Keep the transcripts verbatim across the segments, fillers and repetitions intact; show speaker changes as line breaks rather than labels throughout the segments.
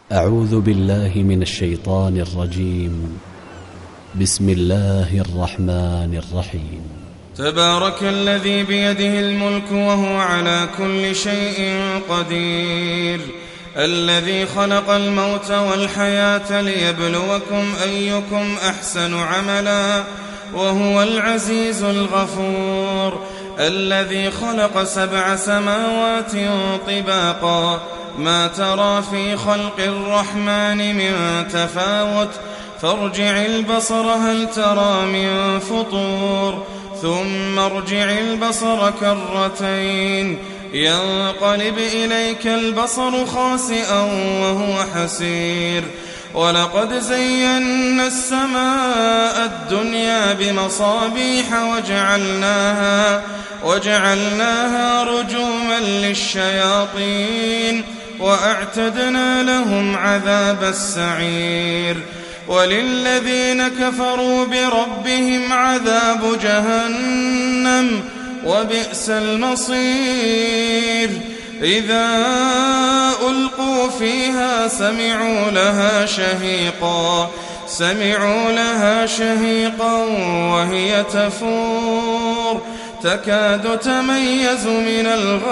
أعوذ بالله من الشيطان الرجيم. بسم الله الرحمن الرحيم.
تبارك الذي بيده الملك وهو على كل شيء قدير، الذي خلق الموت والحياة ليبلوكم أيكم أحسن عملا، وهو العزيز الغفور، الذي خلق سبع سماوات طباقا، ما ترى في خلق الرحمن من تفاوت، فارجع البصر هل ترى من فطور، ثم ارجع البصر كرتين ينقلب إليك البصر خاسئا وهو حسير، ولقد زينا السماء الدنيا بمصابيح وجعلناها, وجعلناها رجوما للشياطين، وأعتدنا لهم عذاب السعير، وللذين كفروا بربهم عذاب جهنم وبئس المصير. إذا ألقوا فيها سمعوا لها شهيقا سمعوا لها شهيقا وهي تفور، تكاد تميز من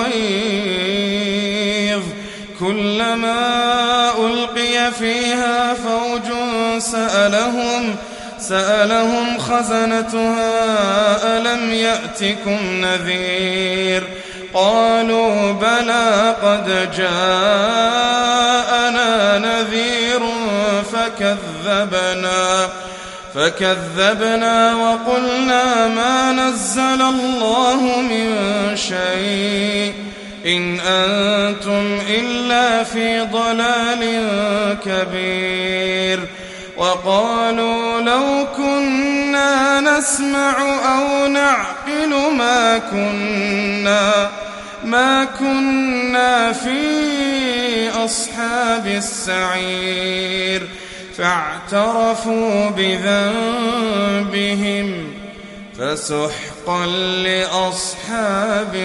الغيظ، كلما ألقي فيها فوج سألهم سألهم خزنتها ألم يأتكم نذير، قالوا بلى قد جاءنا نذير فكذبنا فكذبنا وقلنا ما نزل الله من شيء إن أنتم إلا في ضلال كبير. وقالوا لو كنا نسمع أو نعقل ما كنا ما كنا في أصحاب السعير، فاعترفوا بذنبهم فسحقا لأصحاب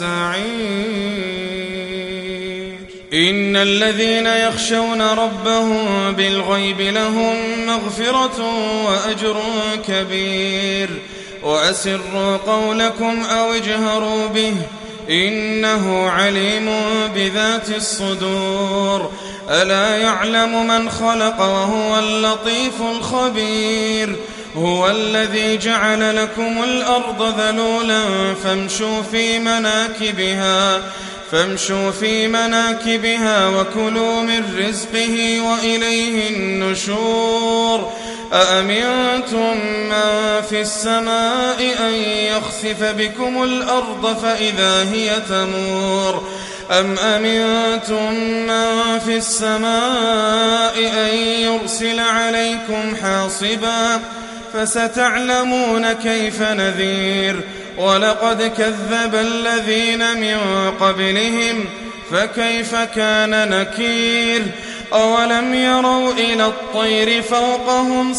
السعير. إن الذين يخشون ربهم بالغيب لهم مغفرة وأجر كبير، وأسروا قولكم أو اجهروا به إنه عليم بذات الصدور. ألا يعلم من خلق وهو اللطيف الخبير. هو الذي جعل لكم الأرض ذلولا فامشوا في مناكبها فامشوا في مناكبها وكلوا من رزقه وإليه النشور. أأمنتم من في السماء أن يخسف بكم الأرض فإذا هي تمور، أم أمنتم من في السماء أن يرسل عليكم حاصبا، فستعلمون كيف نذير. ولقد كذب الذين من قبلهم فكيف كان نكير. أولم يروا إلى الطير فوقهم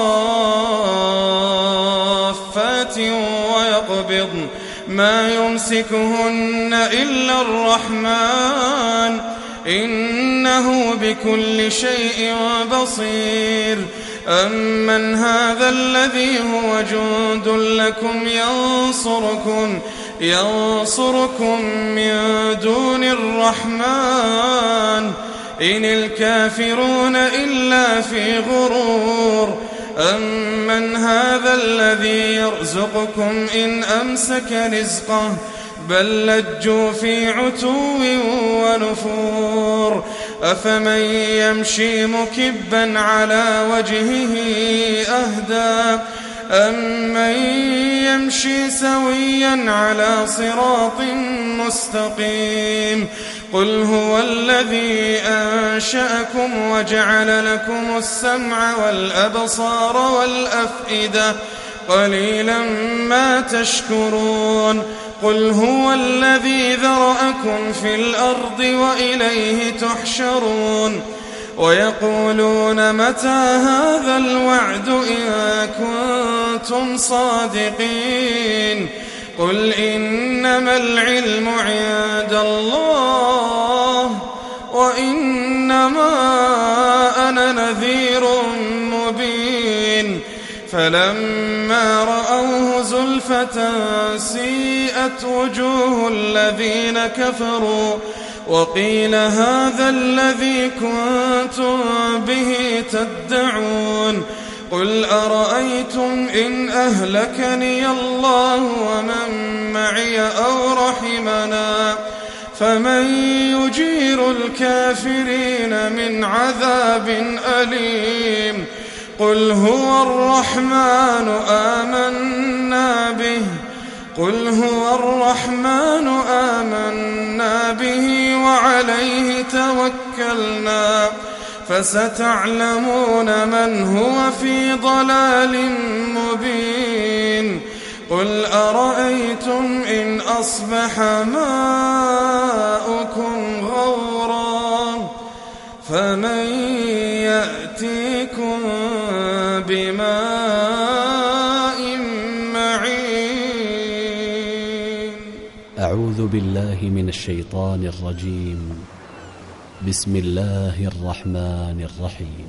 صافات ويقبضن ما يمسكهن إلا الرحمن إنه بكل شيء بصير. أمن هذا الذي هو جند لكم ينصركم ينصركم من دون الرحمن إن الكافرون إلا في غرور. أمن هذا الذي يرزقكم إن أمسك رزقه بل لجوا في عتو ونفور. أفمن يمشي مكبا على وجهه أهدى أمن يمشي سويا على صراط مستقيم. قل هو الذي أنشأكم وجعل لكم السمع والأبصار والأفئدة قليلا ما تشكرون. قل هو الذي ذرأكم في الأرض وإليه تحشرون. ويقولون متى هذا الوعد إن كنتم صادقين. قل إنما العلم عند الله وإنما نذير مبين فلما رأوه زلفة سيئت وجوه الذين كفروا وقيل هذا الذي كنتم به تدعون قل أرأيتم إن أهلكني الله ومن معي أو رحمنا فمن يجير الكافرين من عذاب أليم قل هو الرحمن آمنا به قل هو الرحمن آمنا به وعليه توكلنا فستعلمون من هو في ضلال مبين قل أرأيتم إن أصبح ماؤكم غورا فمن يأتيكم بماء معين.
أعوذ بالله من الشيطان الرجيم. بسم الله الرحمن الرحيم.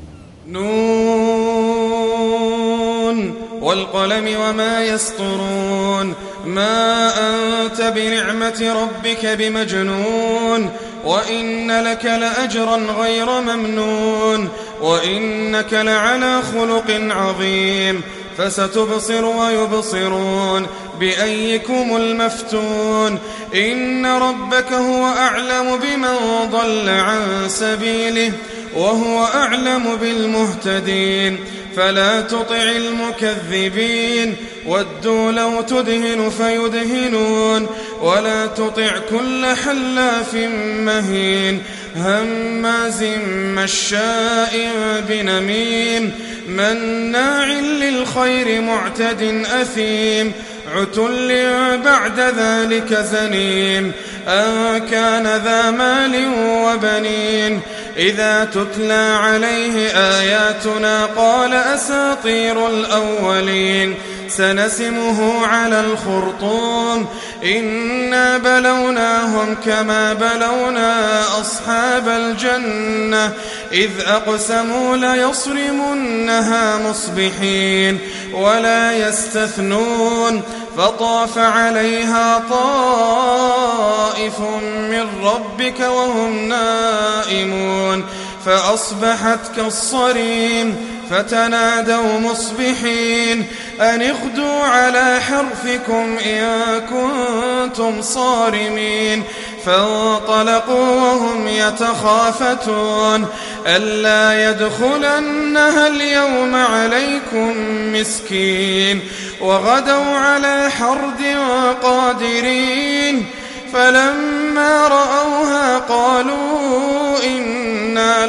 نون والقلم وما يسطرون ما أنت بنعمة ربك بمجنون وإن لك لأجرا غير ممنون وإنك لعلى خلق عظيم فستبصر ويبصرون بأيكم المفتون إن ربك هو أعلم بمن ضل عن سبيله وهو أعلم بالمهتدين فلا تطع المكذبين ودوا لو تدهن فيدهنون ولا تطع كل حلاف مهين هماز مشاء بنميم مناع للخير معتد أثيم عتل بعد ذلك زنيم أن كان ذا مال وبنين إذا تتلى عليه آياتنا قال أساطير الأولين سنسمه على الخرطوم إنا بلوناهم كما بلونا أصحاب الجنة إذ أقسموا ليصرمنها مصبحين ولا يستثنون فطاف عليها طائف من ربك وهم نائمون فأصبحت كالصريم فتنادوا مصبحين أن اغدوا على حرثكم إن كنتم صارمين فانطلقوا وهم يتخافتون ألا يدخلنها اليوم عليكم مسكين وغدوا على حرد قادرين فلما رأوها قالوا إنا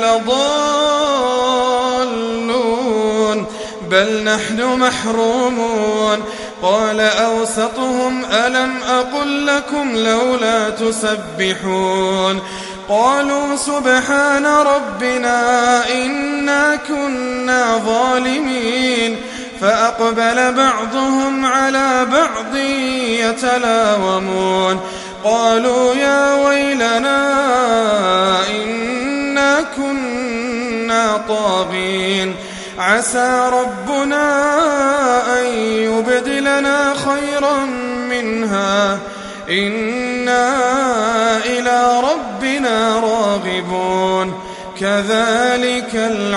لضالون بل نحن محرومون قال أوسطهم ألم أقل لكم لولا تسبحون قالوا سبحان ربنا إنا كنا ظالمين فأقبل بعضهم على بعض يتلاومون قالوا يا ويلنا إنا كنا طاغين عسى ربنا أن يبدلنا خيرا منها إنا إلى ربنا راغبون كذلك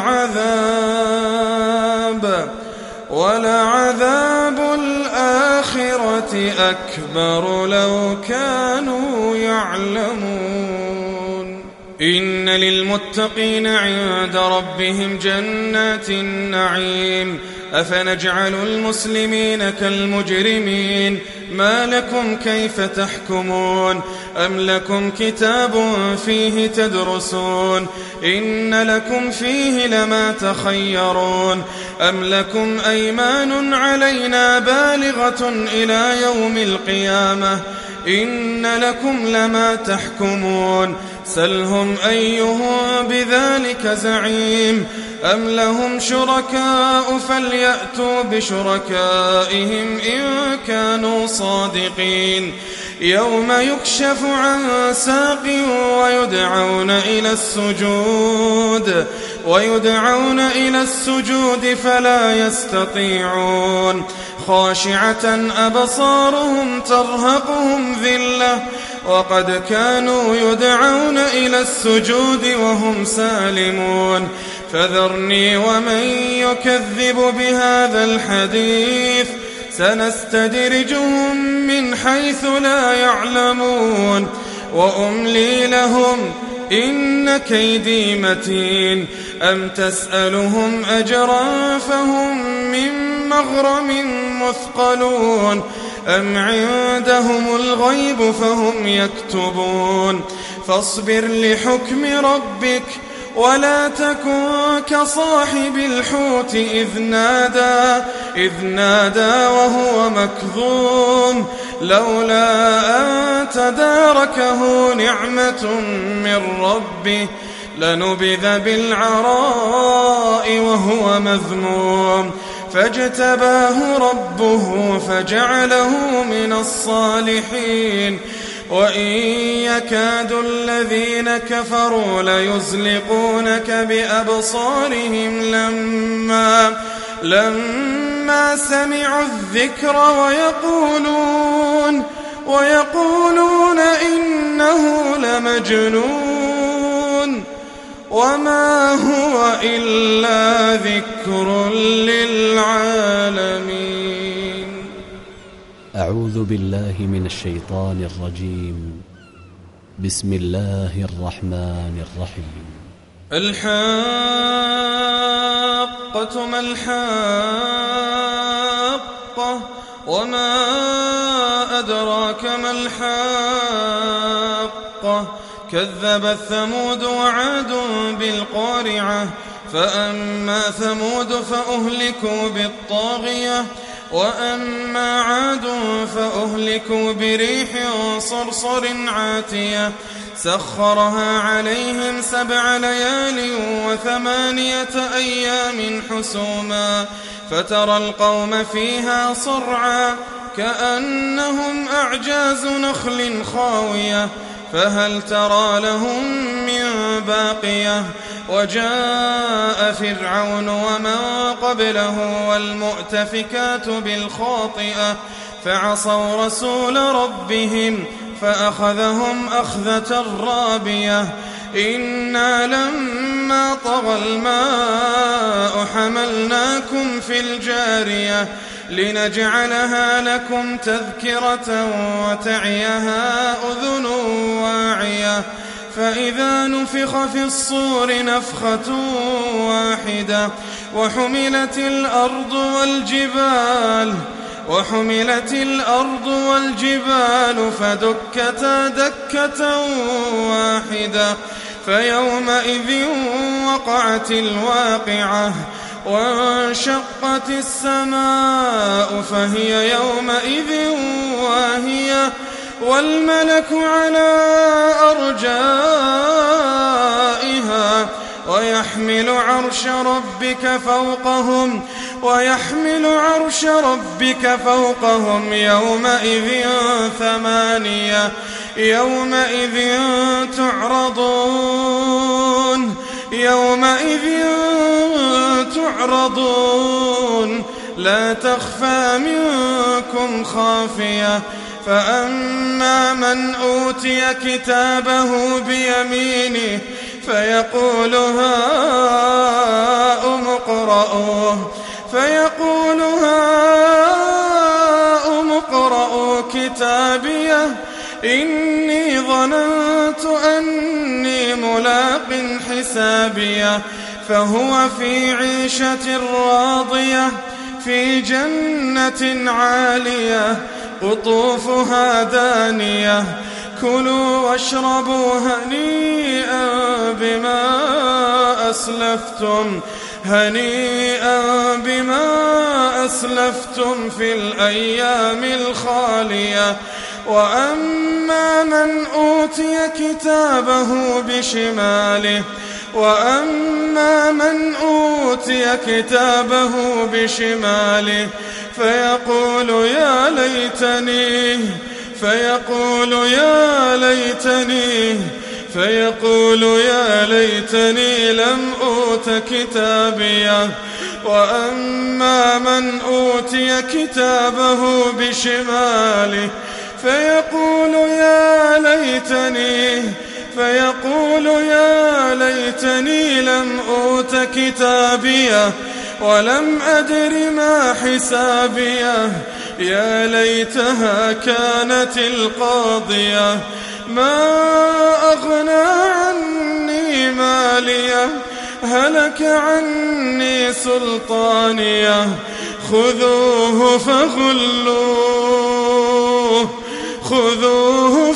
العذاب ولعذاب الآخرة أكبر لو كانوا يعلمون إن للمتقين عند ربهم جنات النعيم أفنجعل المسلمين كالمجرمين ما لكم كيف تحكمون أم لكم كتاب فيه تدرسون إن لكم فيه لما تخيرون أم لكم أيمان علينا بالغة إلى يوم القيامة إن لكم لما تحكمون سلهم أيهم بذلك زعيم أم لهم شركاء فليأتوا بشركائهم إن كانوا صادقين يوم يكشف عن ساق ويدعون إلى السجود ويدعون إلى السجود فلا يستطيعون خاشعة أبصارهم ترهقهم ذلة وقد كانوا يدعون إلى السجود وهم سالمون فذرني ومن يكذب بهذا الحديث سنستدرجهم من حيث لا يعلمون وأملي لهم إن كيدي متين أم تسألهم أجرا فهم من مغرم مثقلون أم عندهم الغيب فهم يكتبون فاصبر لحكم ربك ولا تكن كصاحب الحوت إذ نادى إذ نادى وهو مكظوم لولا أن تداركه نعمة من ربه لنبذ بالعراء وهو مذموم فاجتباه ربه فجعله من الصالحين وإن يكاد الذين كفروا ليزلقونك بأبصارهم لما لما سمعوا الذكر ويقولون ويقولون إنه لمجنون وما هو إلا ذكر للعالمين.
أعوذ بالله من الشيطان الرجيم. بسم الله الرحمن الرحيم.
الحاقة ما الحاقة وما أدراك ما الحاقة كذبت ثمود وعاد بالقارعة فأما ثمود فأهلكوا بالطاغية وأما عاد فأهلكوا بريح صرصر عاتية سخرها عليهم سبع ليال وثمانية أيام حسوما فترى القوم فيها صرعا كأنهم أعجاز نخل خاوية فهل ترى لهم من باقية وجاء فرعون ومن قبله والمؤتفكات بالخاطئة فعصوا رسول ربهم فأخذهم أخذة رابية إنا لما طغى الماء حملناكم في الجارية لنجعلها لكم تذكرة وتعيها أذن واعية فإذا نفخ في الصور نفخة واحدة وحملت الأرض والجبال وحملت الأرض والجبال فدكتا دكة واحدة فيومئذ وقعت الواقعة وانشقت السماء فهي يومئذ واهية والملك على أرجائها ويحمل عرش ربك فوقهم ويحمل عرش ربك فوقهم يومئذ ثمانية يومئذ تعرضون يومئذ تعرضون لا تخفى منكم خافية فأما من أوتي كتابه بيمينه فيقول هاؤم اقرءوه فيقول هاؤم اقرءوا كتابيه إني ظننت أني ملاق حسابيه فهو في عيشة راضية في جنة عالية قطوفها دانية كلوا واشربوا هنيئا بما أسلفتم هنيئا بما أسلفتم في الأيام الخالية وأما من أوتي كتابه بشماله وأما من أوتي كتابه بشماله فيقول يا ليتني فيقول يا ليتني فيقول يا ليتني لم أوت كتابيه. وأما من أوتي كتابه بشماله فيقول يا ليتني فيقول يا ليتني لم أوت كتابيه ولم أدر ما حسابيه. يا ليتها كانت القاضية ما أغنى عني ماليه هلك عني سلطانيه. خذوه فغلوه خذوه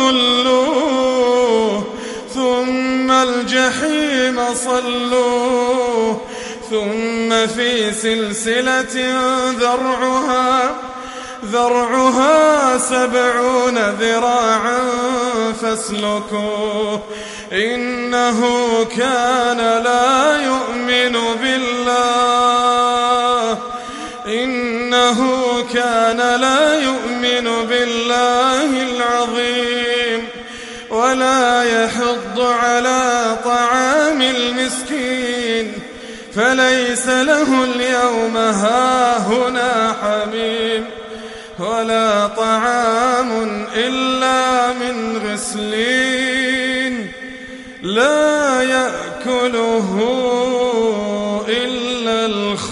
فغلوه ثم الجحيم صلوه ثم في سلسلة ذرعها ذرعها سبعون ذراعا فاسلكوه. إنه كان لا يؤمن بالله إنه كان لا يؤمن بالله العظيم ولا يحض على طعام المسكين فليس له اليوم هاهنا حميم ولا طعام إلا من غسلين لا يأكله إلا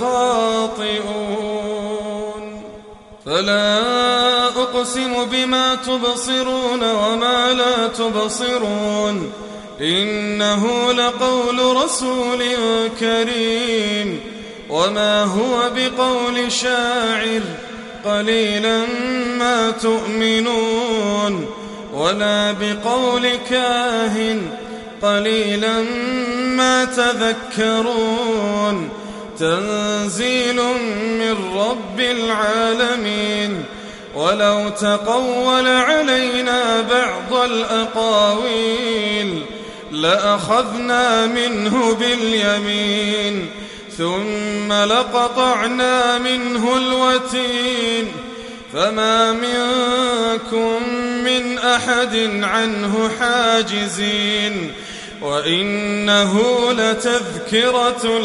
الخاطئون. فلا أقسم بما تبصرون وما لا تبصرون إنه لقول رسول كريم وما هو بقول شاعر قليلا ما تؤمنون ولا بقول كاهن قليلا ما تذكرون. تنزيل من رب العالمين. ولو تقول علينا بعض الأقاويل لأخذنا منه باليمين ثم لقطعنا منه الوتين فما منكم من أحد عنه حاجزين. وإنه لتذكرة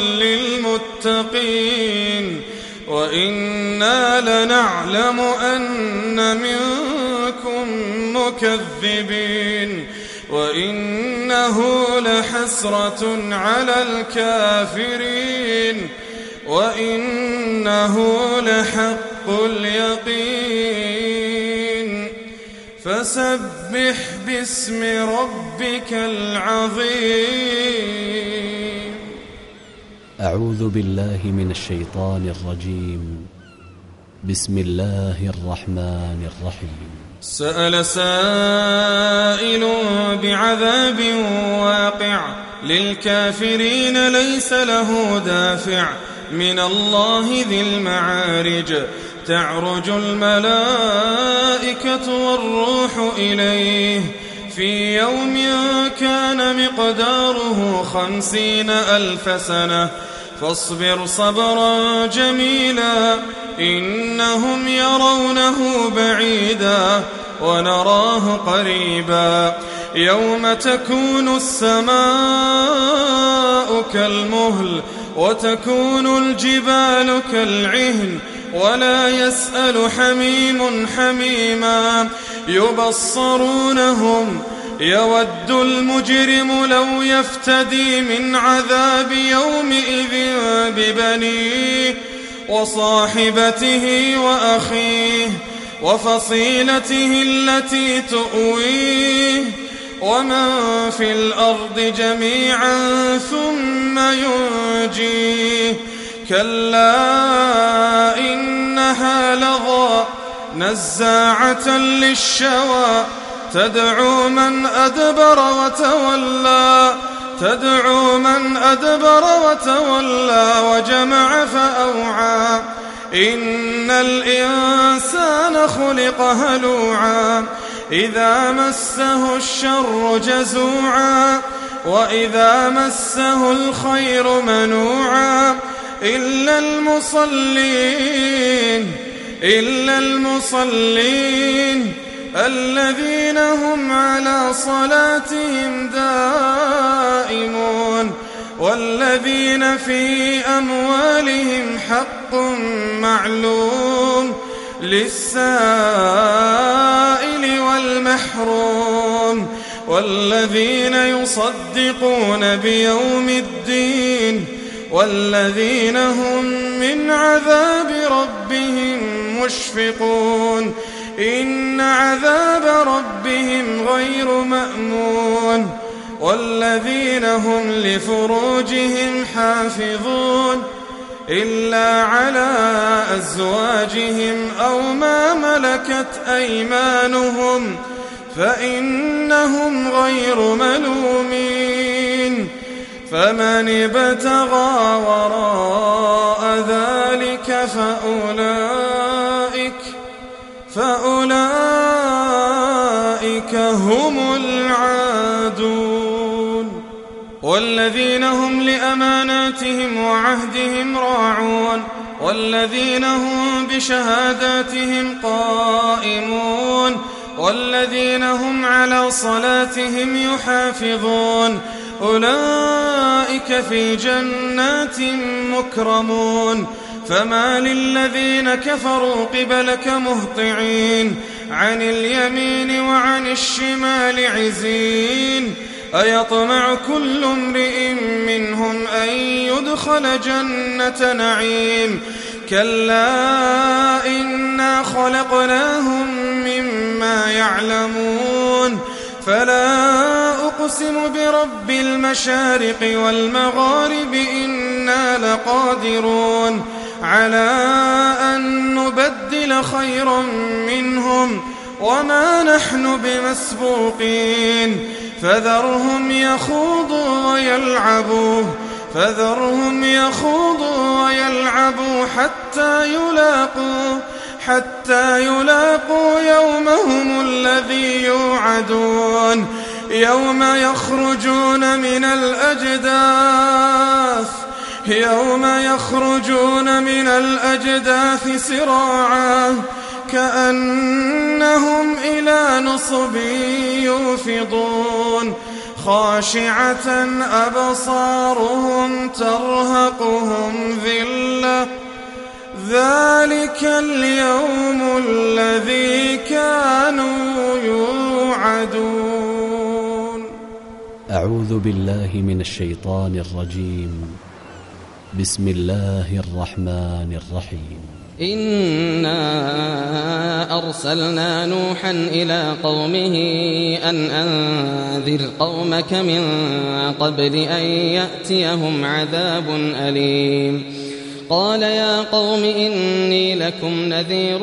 للمتقين وإنا لنعلم أن منكم مكذبين وإنه لحسرة على الكافرين وإنه لحق اليقين. فسبح باسم ربك العظيم.
أعوذ بالله من الشيطان الرجيم. بسم الله الرحمن الرحيم.
سأل سائل بعذاب واقع للكافرين ليس له دافع من الله ذي المعارج. تعرج الملائكة والروح إليه في يوم كان مقداره خمسين ألف سنة فاصبر صبرا جميلا إنهم يرونه بعيدا ونراه قريبا. يوم تكون السماء كالمهل وتكون الجبال كالعهن ولا يسأل حميم حميما. يبصرونهم يود المجرم لو يفتدي من عذاب يومئذ ببنيه وصاحبته وأخيه وفصيلته التي تؤويه ومن في الأرض جميعا ثم ينجيه. كلا إنها لظى نزاعة للشوى تدعو من أدبر وتولى تدعو من أدبر وتولى وجمع فأوعى. إن الإنسان خلق هلوعا إذا مسه الشر جزوعا وإذا مسه الخير منوعا إلا المصلين إلا المصلين الذين هم على صلاتهم دائمون والذين في أموالهم حق معلوم للسائل والمحروم والذين يصدقون بيوم الدين والذين هم من عذاب ربهم مشفقون إن عذاب ربهم غير مأمون والذين هم لفروجهم حافظون إلا على أزواجهم أو ما ملكت أيمانهم فإنهم غير ملومين فمن ابتغى وراء ذلك فأولئك فأولئك هم العادون والذين هم لأماناتهم وعهدهم راعون والذين هم بشهاداتهم قائمون والذين هم على صلاتهم يحافظون أولئك في جنات مكرمون فما للذين كفروا قبلك مهطعين عن اليمين وعن الشمال عزين أيطمع كل امرئ منهم أن يدخل جنة نعيم كلا إنا خلقناهم مما يعلمون فلا أقسم برب المشارق والمغارب إنا لقادرون على أن نبدل خيرا منهم وما نحن بمسبوقين فذرهم يخوضوا ويلعبوا فذرهم يخوضوا ويلعبوا حتى يلاقوا حتى يلاقوا يومهم الذي يوعدون يوم يخرجون من الأجداث يوم يخرجون من الأجداث سراعا كأنهم إلى نصب يوفضون خاشعة أبصارهم ترهقهم ذلة ذلك اليوم الذي كانوا يوعدون.
أعوذ بالله من الشيطان الرجيم. بسم الله الرحمن الرحيم.
إنا أرسلنا نوحا إلى قومه أن أنذر قومك من قبل أن يأتيهم عذاب أليم. قال يا قوم إني لكم نذير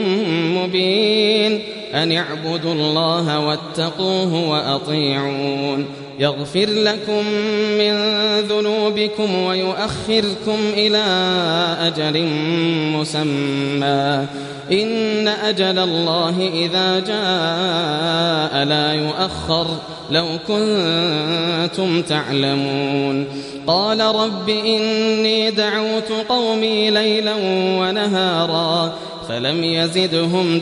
مبين أن اعبدوا الله واتقوه وأطيعون يغفر لكم من ذنوبكم ويؤخركم إلى أجل مسمى إن أجل الله إذا جاء لا يؤخر لو كنتم تعلمون. قال رب إني دعوت قومي ليلا ونهارا فلم يزدهم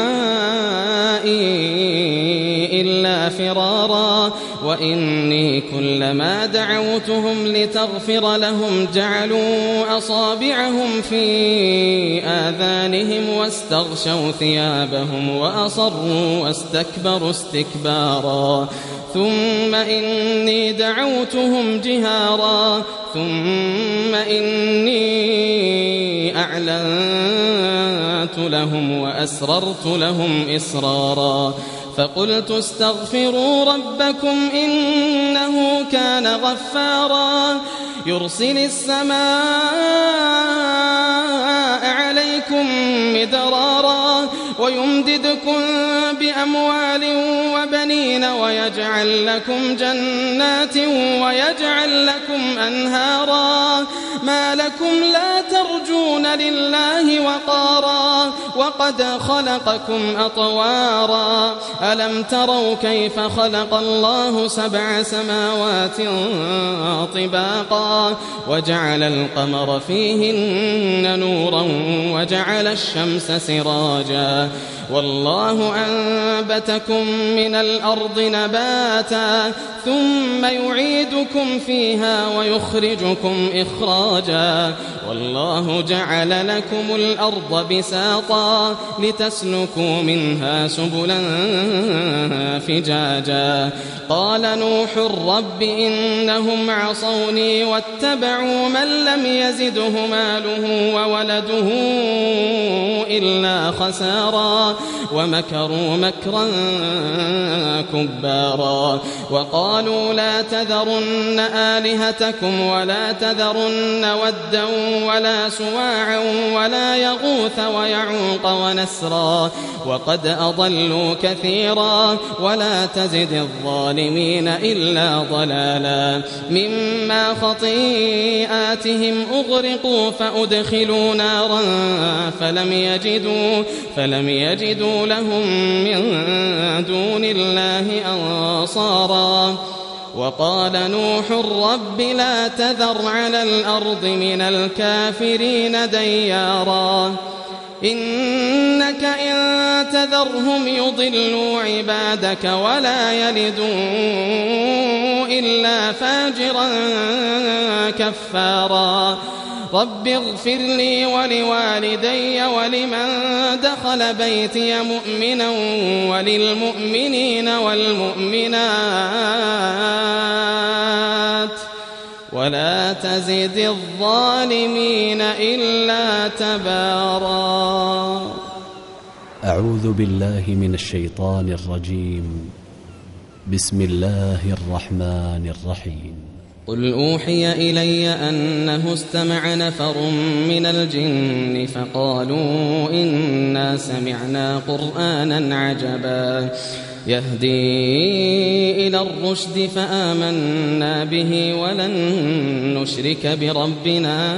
دعائي إلا فرارا وإني كلما دعوتهم لتغفر لهم جعلوا أصابعهم في آذانهم واستغشوا ثيابهم وأصروا واستكبروا استكبارا ثم إني دعوتهم جهارا ثم إني أعلنت لهم وأسررت لهم إسرارا فقلت استغفروا ربكم إنه كان غفارا يرسل السماء عليكم مدرارا ويمددكم بأموال وبنين ويجعل لكم جنات ويجعل لكم أنهارا ما لكم لا ترجون لله وقارا وقد خلقكم أطوارا ألم تروا كيف خلق الله سبع سماوات طباقا وجعل القمر فيهن نورا وجعل الشمس سراجا والله أنبتكم من الأرض نباتا ثم يعيدكم فيها ويخرجكم إخراجا والله جعل لكم الأرض بساطا لتسلكوا منها سبلا فجاجا قال نوح رب إنهم عصوني واتبعوا من لم يزده ماله وولده إلا خسارا ومكروا مكرا كبارا وقالوا لا تذرن آلهتكم ولا تذرن ودا ولا سواعا ولا يغوث ويعوق ونسرا وقد أضلوا كثيرا ولا تزد الظالمين إلا ضلالا مما خطيئاتهم أغرقوا فأدخلوا نارا فلم يجدوا, فلم يجدوا لهم من دون الله أنصارا وقال نوح رب لا تذر على الأرض من الكافرين ديارا إنك إن تذرهم يضلوا عبادك ولا يلدوا إلا فاجرا كفارا رب اغفر لي ولوالدي ولمن دخل بيتي مؤمنا وللمؤمنين والمؤمنات ولا تزد الظالمين إلا تبارا.
أعوذ بالله من الشيطان الرجيم. بسم الله الرحمن الرحيم.
قل أوحي إلي أنه استمع نفر من الجن فقالوا إنا سمعنا قرآنا عجبا يهدي إلى الرشد فآمنا به ولن نشرك بربنا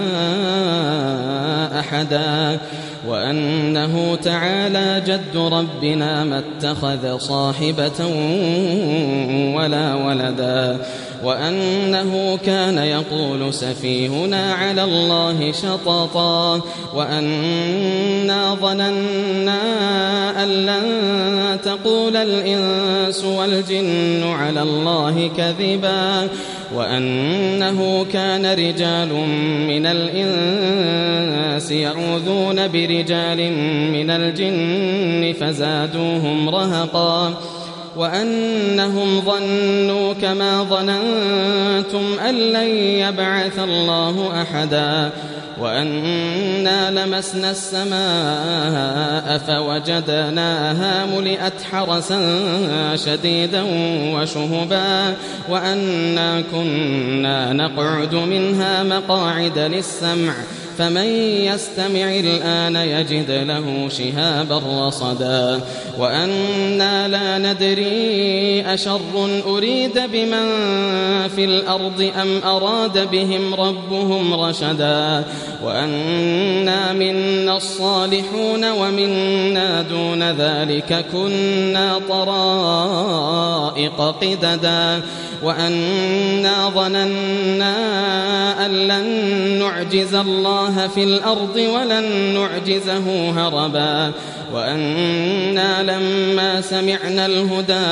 أحدا وأنه تعالى جد ربنا ما اتخذ صاحبة ولا ولدا وأنه كان يقول سفيهنا على الله شططا وأنا ظننا أن لن تقول الإنس والجن على الله كذبا وأنه كان رجال من الإنس يعوذون برجال من الجن فزادوهم رهقا وأنهم ظنوا كما ظننتم أن لن يبعث الله أحدا وأنا لمسنا السماء فوجدناها ملئت حرسا شديدا وشهبا وأنا كنا نقعد منها مقاعد للسمع فمن يستمع الآن يجد له شهابا رصدا وأنا لا ندري أشر أريد بمن في الأرض أم أراد بهم ربهم رشدا وأنا منا الصالحون ومنا دون ذلك كنا طرائق قددا وأنا ظننا أن لن نعجز الله في الأرض ولن نعجزه هربا وأنا لما سمعنا الهدى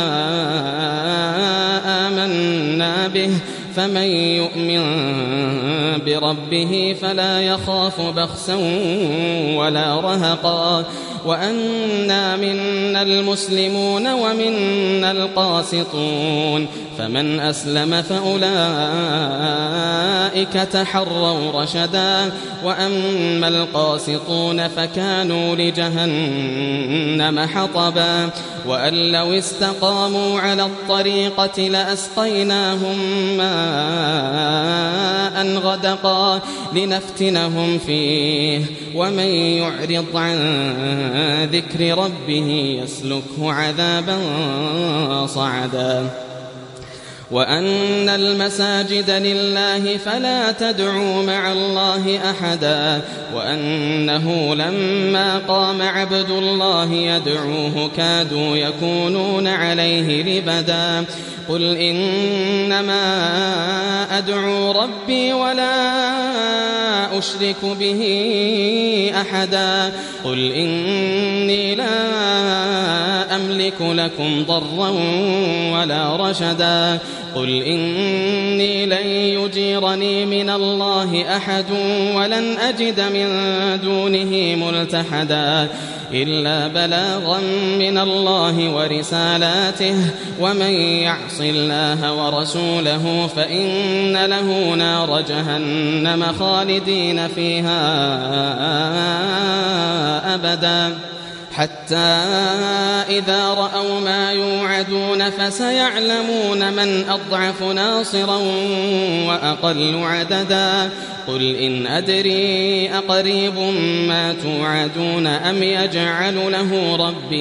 آمنا به فمن يؤمن بربه فلا يخاف بخسا ولا رهقا وأنا منا المسلمون ومنا القاسطون فمن أسلم فأولئك تحروا رشدا وأما القاسطون فكانوا لجهنم حطبا وأن لو استقاموا على الطريقة لأسقيناهم ماء غدقا لنفتنهم فيه ومن يعرض عن ذكر ربه يسلكه عذابا صعدا وأن المساجد لله فلا تدعوا مع الله أحدا وأنه لما قام عبد الله يدعوه كادوا يكونون عليه لبدا قل إنما أدعو ربي ولا أشرك به أحدا قل إني لا أملك لكم ضرا ولا رشدا قل إني لن يجيرني من الله أحد ولن أجد من دونه ملتحدا إلا بلاغا من الله ورسالاته ومن يعص الله ورسوله فإن له نار جهنم خالدين فيها أبدا حتى إذا رأوا ما يوعدون فسيعلمون من أضعف ناصرا وأقل عددا قل إن أدري أقريب ما توعدون أم يجعل له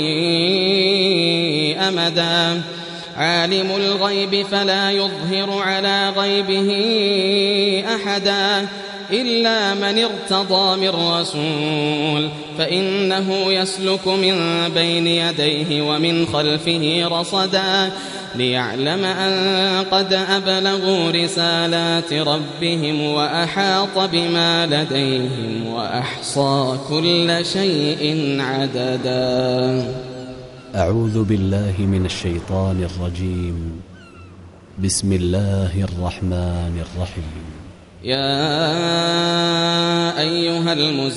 ربي أمدا عالم الغيب فلا يظهر على غيبه أحدا إلا من ارتضى من رسول فإنه يسلك من بين يديه ومن خلفه رصدا ليعلم أن قد أبلغوا رسالات ربهم وأحاط بما لديهم وأحصى كل شيء عددا.
أعوذ بالله من الشيطان الرجيم. بسم الله الرحمن الرحيم.
يا أيها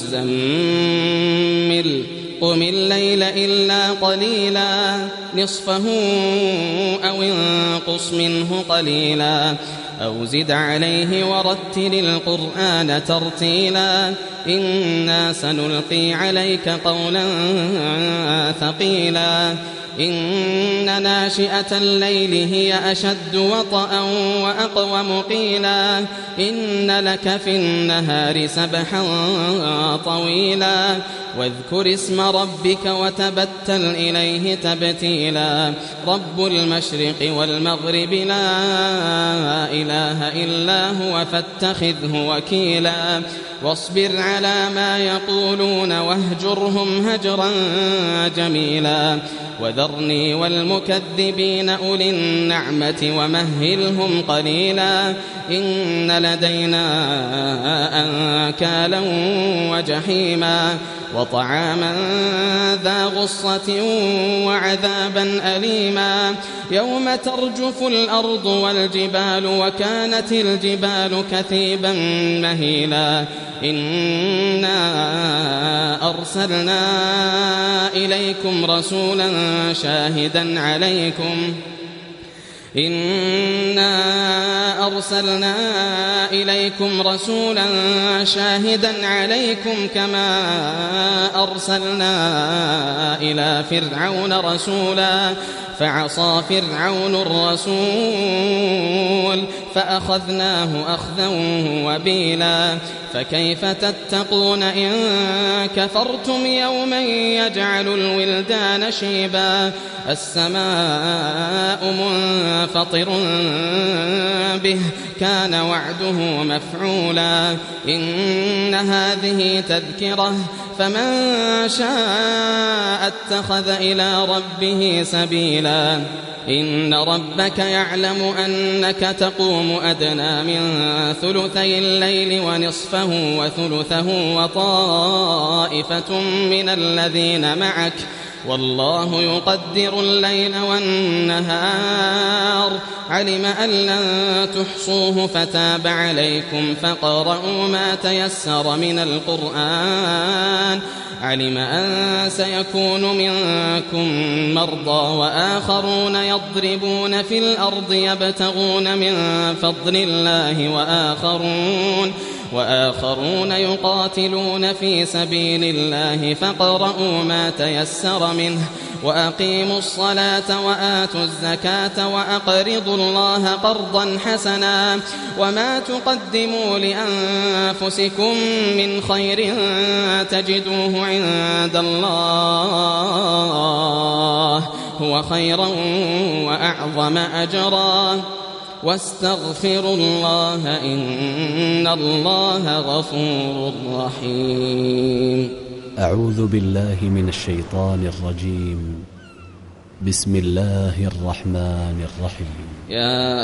المزمل قم الليل إلا قليلا نصفه أو انقص منه قليلا أو زد عليه ورتل القرآن ترتيلا إنا سنلقي عليك قولا ثقيلا إن ناشئة الليل هي أشد وطئا وأقوم قيلا إن لك في النهار سبحا طويلا واذكر اسم ربك وتبتل إليه تبتيلا رب المشرق والمغرب لا إله إلا هو فاتخذه وكيلا واصبر على ما يقولون واهجرهم هجرا جميلا وذرني والمكذبين أولي النعمة ومهلهم قليلا إن لدينا أنكالا وجحيما وطعاما ذا غصة وعذابا أليما يوم ترجف الأرض والجبال وكانت الجبال كثيبا مهيلا إنا أرسلنا إليكم رسولا شاهدا عليكم إنا أرسلنا إليكم رسولا شاهدا عليكم كما أرسلنا إلى فرعون رسولا فعصى فرعون الرسول فأخذناه أخذا وبيلا فكيف تتقون إن كفرتم يوما يجعل الولدان شيبا السماء منفطر به كان وعده مفعولا إن هذه تذكرة فمن شاء اتخذ إلى ربه سبيلا إن ربك يعلم أنك تقوم أدنى من ثلثي الليل ونصفه وثلثه وطائفة من الذين معك والله يقدر الليل والنهار علم أن لن تحصوه فتاب عليكم فاقرؤوا ما تيسر من القرآن علم أن سيكون منكم مرضى وآخرون يضربون في الأرض يبتغون من فضل الله وآخرون وآخرون يقاتلون في سبيل الله فاقرؤوا ما تيسر منه وأقيموا الصلاة وآتوا الزكاة وأقرضوا الله قرضا حسنا وما تقدموا لأنفسكم من خير تجدوه عند الله هو خيرا وأعظم أجرا واستغفروا الله إن الله غفور رحيم.
أعوذ بالله من الشيطان الرجيم. بسم الله الرحمن الرحيم
يا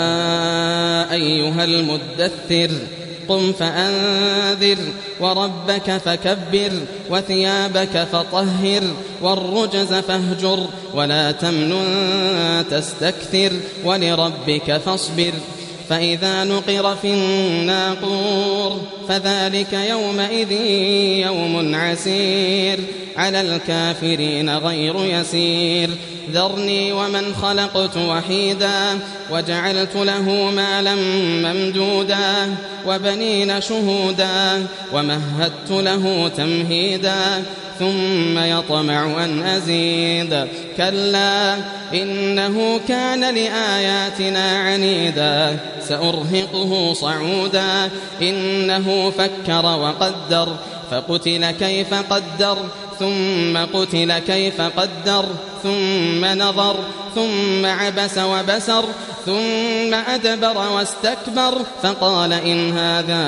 أيها المدثر قم فأنذر وربك فكبر وثيابك فطهر والرجز فاهجر ولا تمنن تستكثر ولربك فاصبر فإذا نقر في الناقور فذلك يومئذ يوم عسير على الكافرين غير يسير ذرني ومن خلقت وحيدا وجعلت له مالا ممدودا وبنين شهودا ومهدت له تمهيدا ثم يطمع أن أزيد كلا إنه كان لآياتنا عنيدا سأرهقه صعودا إنه فكر وقدر فقتل كيف قدر ثم قتل كيف قدر ثم نظر ثم عبس وبسر ثم أدبر واستكبر فقال إن هذا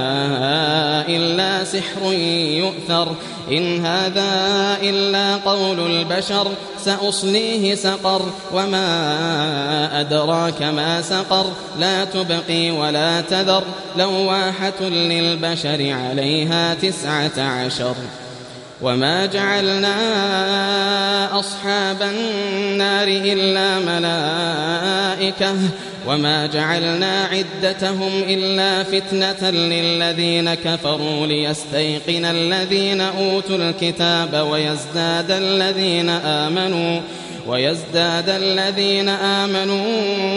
إلا سحر يؤثر إن هذا إلا قول البشر سأصليه سقر وما أدراك ما سقر لا تبقي ولا تذر لواحة للبشر عليها تسعة عشر وما جعلنا أصحاب النار إلا ملائكة وما جعلنا عدتهم إلا فتنة للذين كفروا ليستيقن الذين أوتوا الكتاب ويزداد الذين آمنوا ويزداد الذين آمنوا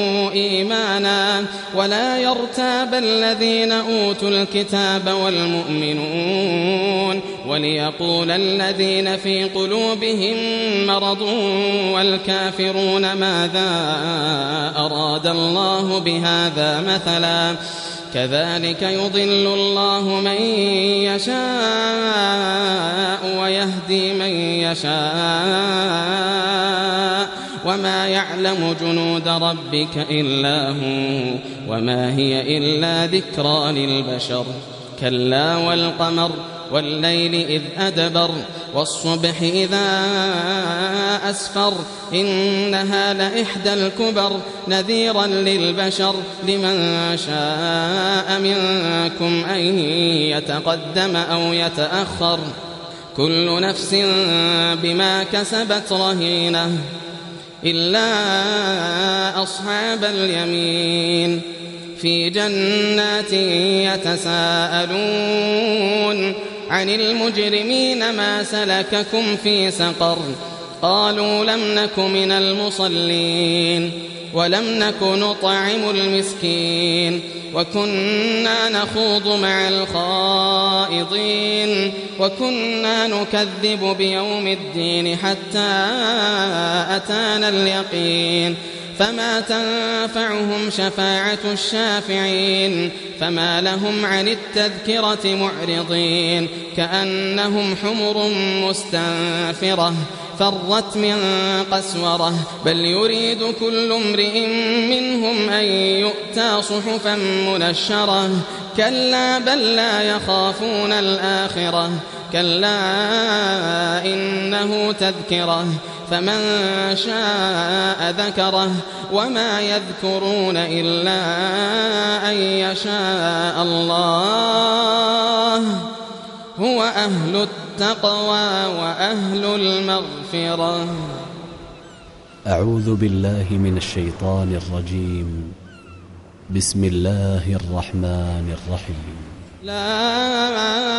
إيمانا ولا يرتاب الذين أوتوا الكتاب والمؤمنون وليقول الذين في قلوبهم مرض والكافرون ماذا أراد الله بهذا مثلا كذلك يضل الله من يشاء ويهدي من يشاء وما يعلم جنود ربك إلا هو وما هي إلا ذكرى للبشر كلا والقمر والليل إذ أدبر والصبح إذا أسفر إنها لإحدى الكبر نذيرا للبشر لمن شاء منكم أن يتقدم أو يتأخر كل نفس بما كسبت رهينة إلا أصحاب اليمين في جنات يتساءلون عن المجرمين ما سلككم في سقر قالوا لم نك من المصلين ولم نك نطعم المسكين وكنا نخوض مع الخائضين وكنا نكذب بيوم الدين حتى أتانا اليقين فما تنفعهم شفاعة الشافعين فما لهم عن التذكرة معرضين كأنهم حمر مستنفرة فرت من قسورة بل يريد كل امرئ منهم أن يؤتى صحفا منشرة كلا بل لا يخافون الآخرة كلا إنه تذكرة فمن شاء ذكره وما يذكرون إلا أن يشاء الله هو أهل التقوى وأهل المغفرة.
أعوذ بالله من الشيطان الرجيم. بسم الله الرحمن الرحيم.
لا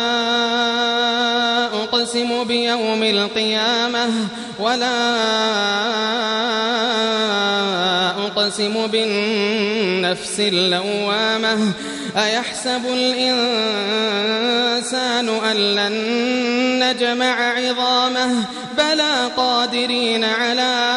أقسم بيوم القيامة ولا أقسم بالنفس اللوامة أيحسب الإنسان أن لن نجمع عظامه بلى قادرين على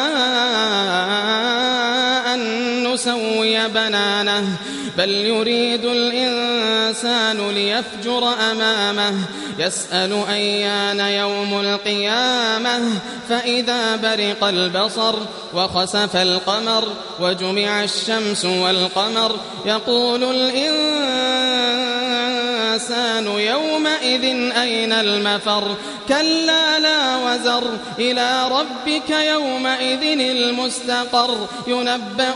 أن نسوي بنانه بل يريد الإنسان ليفجر أمامه يسأل أيان يوم القيامة فإذا برق البصر وخسف القمر وجمع الشمس والقمر يقول الإنسان يومئذ أين المفر كلا لا وزر إلى ربك يومئذ المستقر ينبأ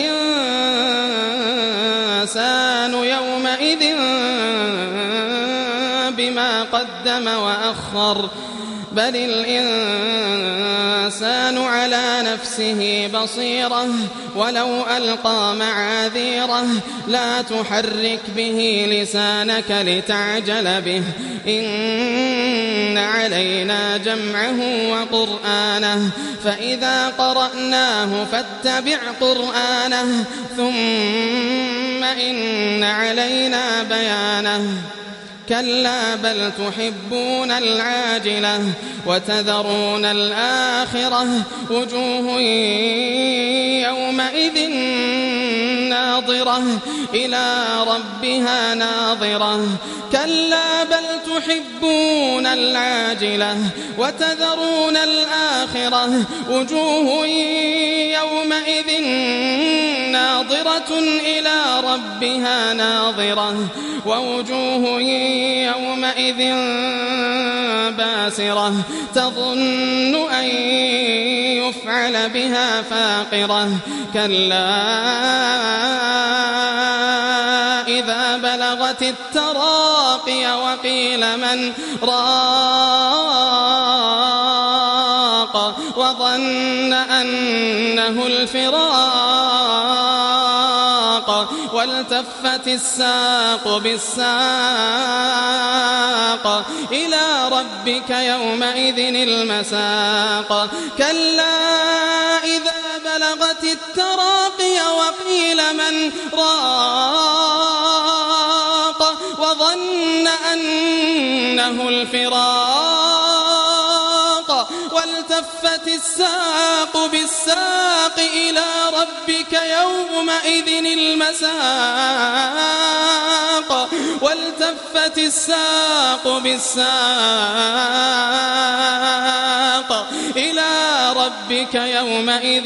الإنسان يومئذ بما قدم وأخر بل الإنسان على نفسه بصيرة ولو ألقى معاذيره لا تحرك به لسانك لتعجل به إن علينا جمعه وقرآنه فإذا قرأناه فاتبع قرآنه ثم إن علينا بيانه كلا بل تحبون العاجلة وتذرون الآخرة وجوه يومئذ ناظرة إلى ربها ناظرة كلا بل تحبون العاجلة وتذرون الآخرة وجوه يومئذ ناظرة إلى ربها ناظرة ووجوه يومئذ باسرة تظن أن يفعل بها فاقرة كلا إذا بلغت التراقي وقيل من راق وظن أنه الفراق والتفت الساق بالساق إلى ربك يومئذ المساق كلا إذا بلغت التراقي وقيل من راق وظن أنه الفراق والتفت الساق بالساق إلى ربك يومئذ المساق والتفت الساق بالساق إلى ربك يومئذ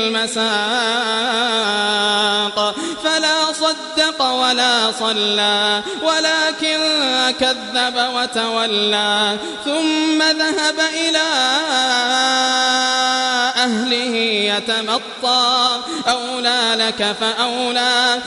المساق فلا صدق ولا صلى ولكن كذب وتولى ثم ذهب إلى أهله يتمطى أولى لك فأولى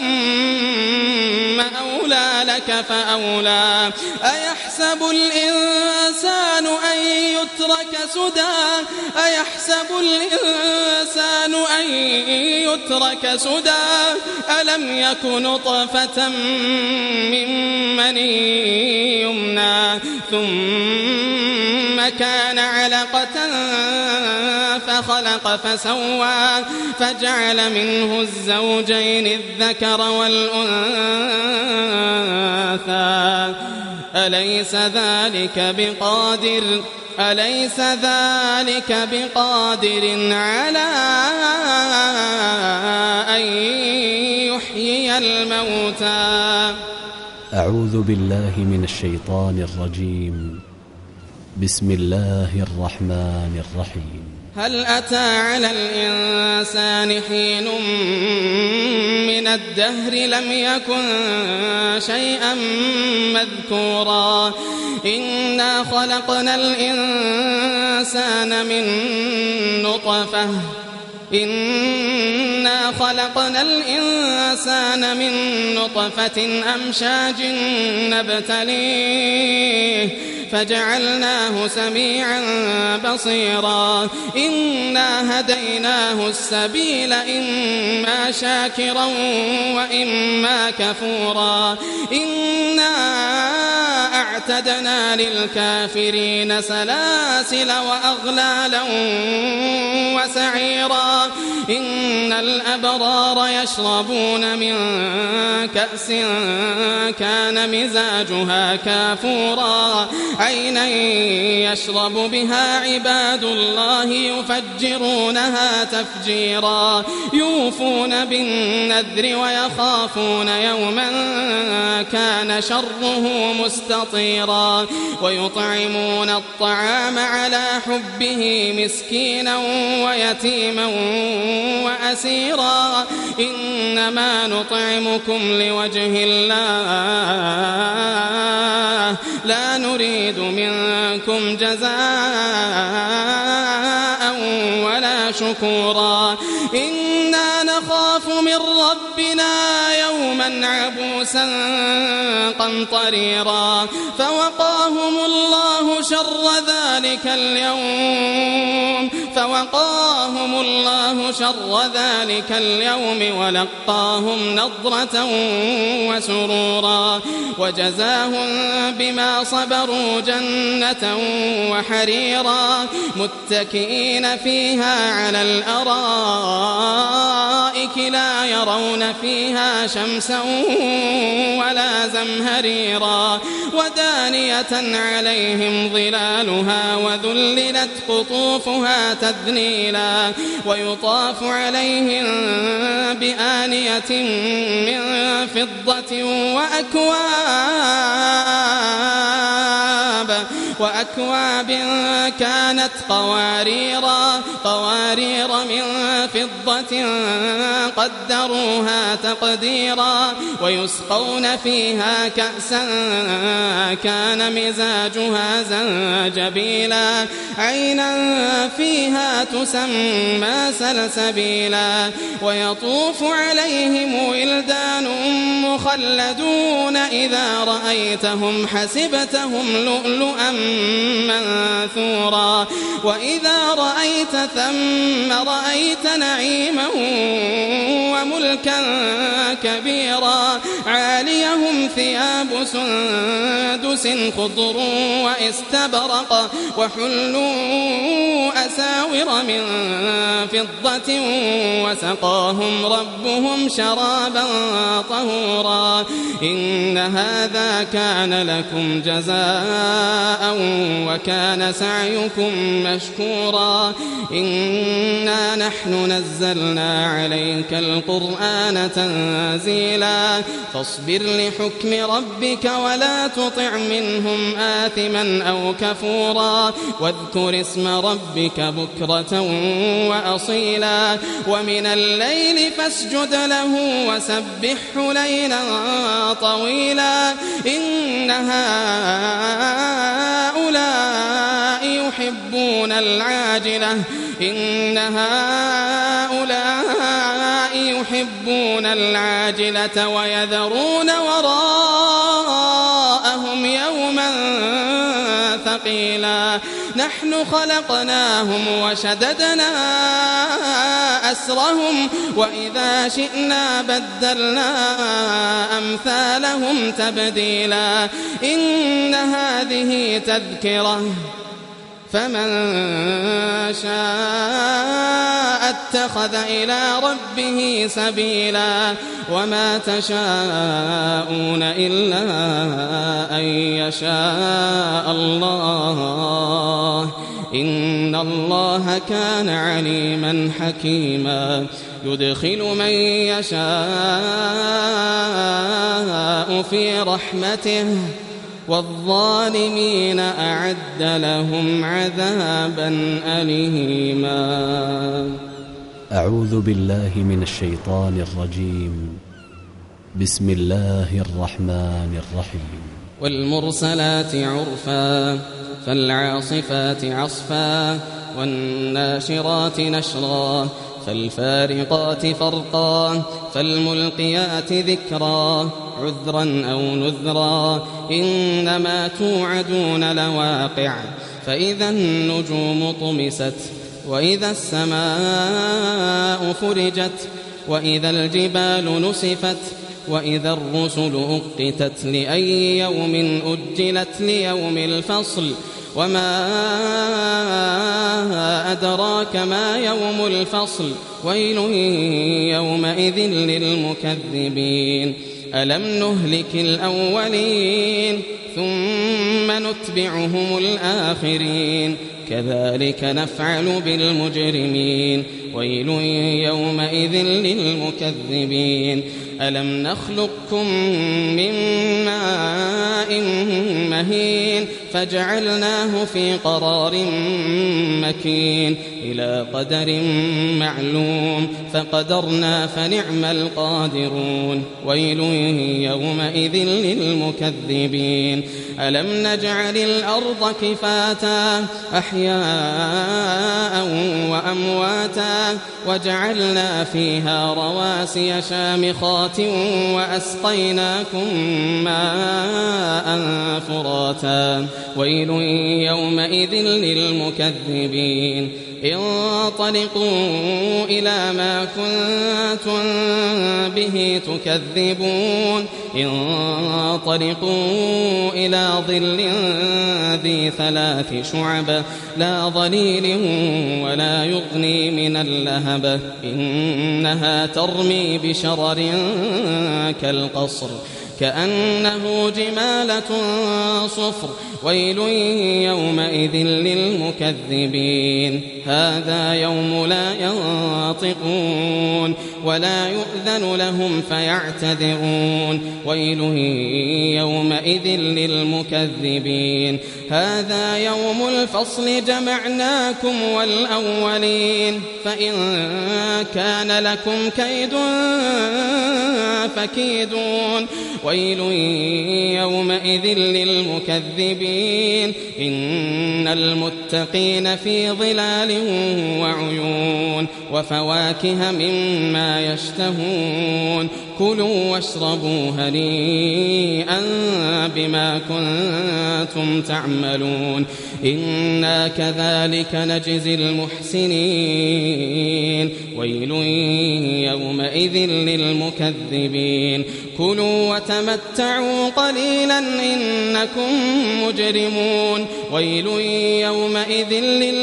ثم أولى لك فأولى أيحسب الإنسان أن يترك سدى أيحسب الإنسان أن يترك سدى ألم يك نطفة من مني يمنى ثم كان علقة فخلق فسوى فجعل منه الزوجين الذكر والأنثى أليس ذلك بقادر أليس ذلك بقادر على أن يحيي الموتى
أعوذ بالله من الشيطان الرجيم بسم الله الرحمن الرحيم
هل أتى على الإنسان حين من الدهر لم يكن شيئا مذكورا إنا خلقنا الإنسان من نطفة إنا خلقنا الإنسان من نطفة أمشاج نبتليه فجعلناه سميعا بصيرا إنا هديناه السبيل إما شاكرا وإما كفورا إنا أعتدنا للكافرين سلاسل وأغلالا وسعيرا إن الأبرار يشربون من كأس كان مزاجها كافورا عينا يشرب بها عباد الله يفجرونها تفجيرا يوفون بالنذر ويخافون يوما كان شره مستطيرا ويطعمون الطعام على حبه مسكينا ويتيما وأسيرا إنما نطعمكم لوجه الله لا نريد منكم جزاء ولا شكورا إنا نخاف من ربنا يوما عبوسا قمطريرا فوقاهم الله شر ذلك اليوم فوقاهم الله شر ذلك اليوم ولقاهم نضرة وسرورا وجزاهم بما صبروا جنة وحريرا متكئين فيها على الأرائك لا يرون فيها شمسا ولا زمهريرا ودانية عليهم ظلالها وذللت قطوفها تذليلا ويطاف عليهم بآنية من فضة وأكواب وأكواب كانت قواريرا قوارير من فضة قدروها تقديرا ويسقون فيها كأسا كان مزاجها زنجبيلا عينا فيها تسمى سلسبيلا ويطوف عليهم ولدان مخلدون إذا رأيتهم حسبتهم لؤلؤا منثورا وإذا رأيت ثم رأيت نعيما وملكا كبيرا عاليهم ثياب سندس خضر واستبرق وحلوا أساور من فضة وسقاهم ربهم شرابا طهورا إن هذا كان لكم جزاء وكان سعيكم مشكورا إنا نحن نزلنا عليك القرآن تنزيلا فاصبر لحكم ربك ولا تطع منهم آثما أو كفورا واذكر اسم ربك بكرة وأصيلا ومن الليل فاسجد له وسبحه ليلا طويلا إن هؤلاء يحبون العاجلة إن هؤلاء يحبون العاجلة ويذرون وراءهم يوما ثقيلا نحن خلقناهم وشددنا أسرهم وإذا شئنا بدلنا أمثالهم تبديلا إن هذه تذكرة فمن شاء اتخذ إلى ربه سبيلا وما تشاءون إلا أن يشاء الله إن الله كان عليما حكيما يدخل من يشاء في رحمته والظالمين أعد لهم عذابا أليما.
أعوذ بالله من الشيطان الرجيم. بسم الله الرحمن الرحيم.
والمرسلات عرفا فالعاصفات عصفا والناشرات نشرا فالفارقات فرقا فالملقيات ذكرا عذرا أو نذرا إنما توعدون لواقع فإذا النجوم طمست وإذا السماء فرجت وإذا الجبال نسفت وإذا الرسل أقتت لأي يوم أجلت ليوم الفصل وما أدراك ما يوم الفصل ويل يومئذ للمكذبين ألم نهلك الأولين ثم نتبعهم الآخرين كذلك نفعل بالمجرمين ويل يومئذ للمكذبين ألم نخلقكم من ماء مهين فجعلناه في قرار مكين إلى قدر معلوم فقدرنا فنعم القادرون ويل يومئذ للمكذبين ألم نجعل الأرض كفاتا أحياء وأمواتا وجعلنا فيها رواسي شامخات وأسقيناكم ماء فراتا ويل يومئذ للمكذبين انطلقوا إلى ما كنتم به تكذبون انطلقوا إلى ظل ذي ثلاث شعب لا ظليل ولا يغني من اللهب إنها ترمي بشرر كالقصر كأنه جمالة صفر ويل يومئذ للمكذبين هذا يوم لا ينطقون ولا يؤذن لهم فيعتذرون ويل يومئذ للمكذبين هذا يوم الفصل جمعناكم والأولين فإن كان لكم كيد فكيدون ويل يومئذ للمكذبين إن المتقين في ظلال وعيون وفواكه مما يشتهون كلوا واشربوا هنيئا بما كنتم تعملون إنا كذلك نجزي المحسنين ويل يومئذ للمكذبين كلوا وتمتعوا قليلا إنكم مجرمون ويل يومئذ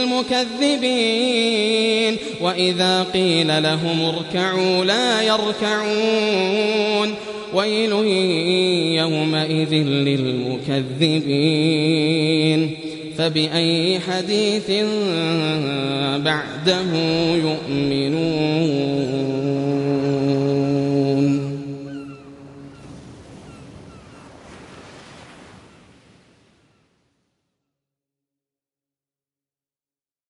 للمكذبين وإذا قيل لهم اركعوا لا يركعون ويل يومئذ للمكذبين فبأي حديث بعده يؤمنون